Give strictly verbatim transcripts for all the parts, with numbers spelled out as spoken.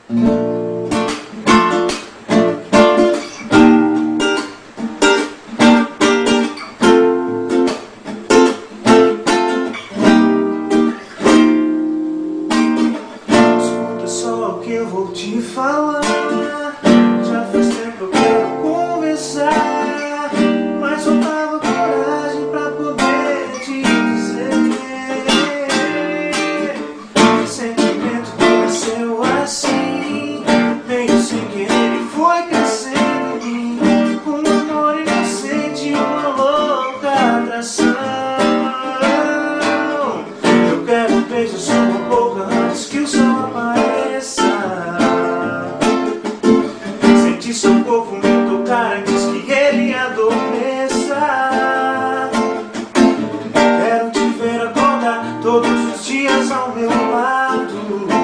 Eu vou te falar, já faz tempo que eu quero conversar, mas faltava coragem pra poder te dizer. Sentimento que nasceu assim, meio sem querer e foi crescendo em mim, um amor inocente, uma louca atração. Eu quero um beijo, sua boca antes que o sol apareça. Sentir seu corpo me tocar antes que ele adormeça. Quero te ver acordar todos os dias ao meu lado,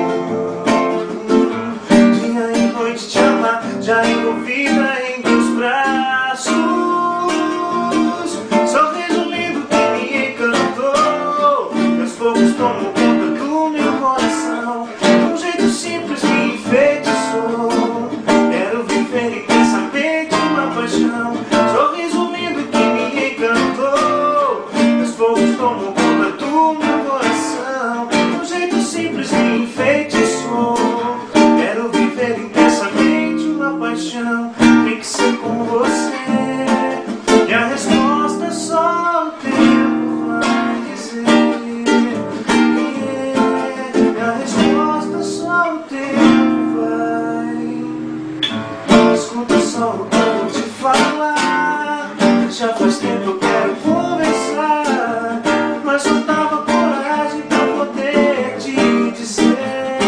dia e noite te amar, já envolvida em meus braços. Sorriso lindo que me encantou, meus fogos tomam conta do meu coração. Um jeito simples me enfeitiçou, quero viver intensamente uma paixão. Sorriso lindo que me encantou, meus fogos tomam conta do meu coração. Um jeito simples me enfeitiçou, quero viver intensamente uma paixão. Tem que ser com você, e a resposta só o tempo vai dizer. E a resposta só o tempo vai. Escuta só o que eu vou te falar, já faz tempo eu quero conversar, mas faltava coragem pra poder te dizer.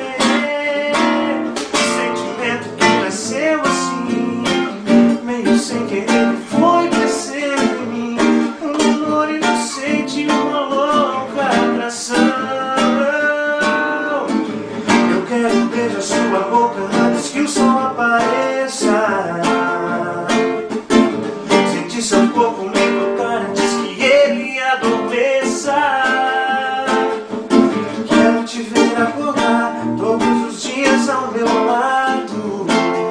Sentimento que nasceu assim, meio sem querer foi crescendo em mim, um amor inocente, uma louca atração. Eu quero beijar sua boca antes que o sol apareça, sentir seu corpo me tocar antes que ele adormeça. Quero te ver acordar todos os dias ao meu lado,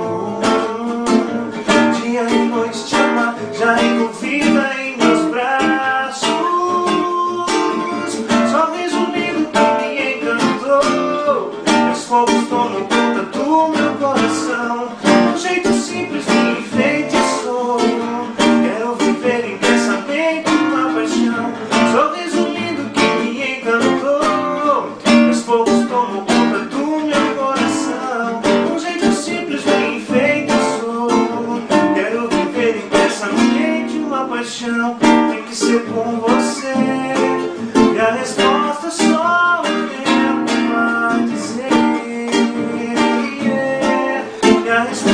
dia e noite te amar, já envolvida em meus braços. Sorriso lindo que me encantou, meus fogos tomam conta do meu coração. Um jeito simples me enfeitiçou, quero viver intensamente uma paixão. Sorriso lindo que me encantou, meus fogos tomam conta do meu coração. Um jeito simples me enfeitiçou, quero viver intensamente uma paixão. Tem que ser com você, e a resposta só o tempo vai dizer. E a resposta